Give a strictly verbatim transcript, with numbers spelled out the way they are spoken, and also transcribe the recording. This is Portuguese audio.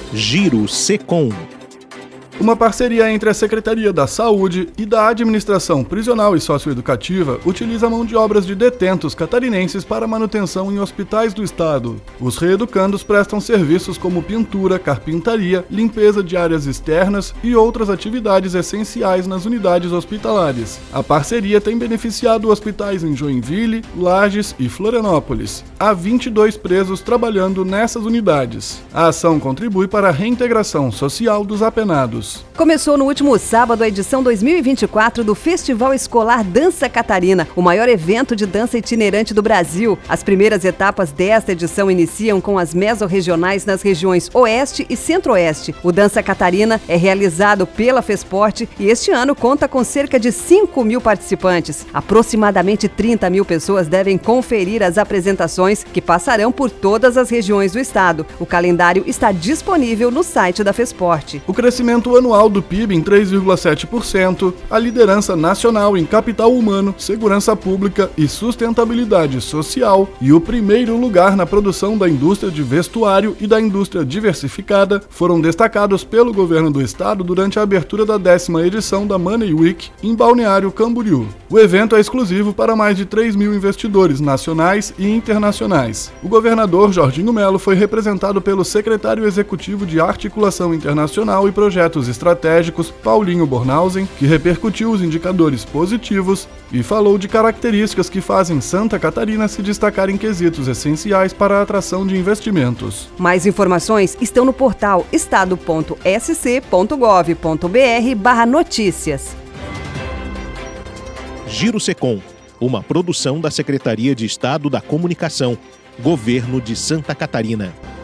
Giro Secom. Uma parceria entre a Secretaria da Saúde e da Administração Prisional e Socioeducativa utiliza a mão de obras de detentos catarinenses para manutenção em hospitais do estado. Os reeducandos prestam serviços como pintura, carpintaria, limpeza de áreas externas e outras atividades essenciais nas unidades hospitalares. A parceria tem beneficiado hospitais em Joinville, Lages e Florianópolis. Há vinte e dois presos trabalhando nessas unidades. A ação contribui para a reintegração social dos apenados. Começou no último sábado a edição dois mil e vinte e quatro do Festival Escolar Dança Catarina, o maior evento de dança itinerante do Brasil. As primeiras etapas desta edição iniciam com as mesorregionais nas regiões Oeste e Centro-Oeste. O Dança Catarina é realizado pela Fesporte e este ano conta com cerca de cinco mil participantes. Aproximadamente trinta mil pessoas devem conferir as apresentações que passarão por todas as regiões do estado. O calendário está disponível no site da Fesporte. O crescimento anual do P I B em três vírgula sete por cento, a liderança nacional em capital humano, segurança pública e sustentabilidade social e o primeiro lugar na produção da indústria de vestuário e da indústria diversificada foram destacados pelo governo do estado durante a abertura da décima edição da Money Week em Balneário Camboriú. O evento é exclusivo para mais de três mil investidores nacionais e internacionais. O governador Jorginho Melo foi representado pelo secretário executivo de Articulação Internacional e Projetos Estratégicos, Paulinho Bornhausen, que repercutiu os indicadores positivos e falou de características que fazem Santa Catarina se destacar em quesitos essenciais para a atração de investimentos. Mais informações estão no portal estado ponto s c ponto gov ponto b r barra notícias. Giro Secom, uma produção da Secretaria de Estado da Comunicação, Governo de Santa Catarina.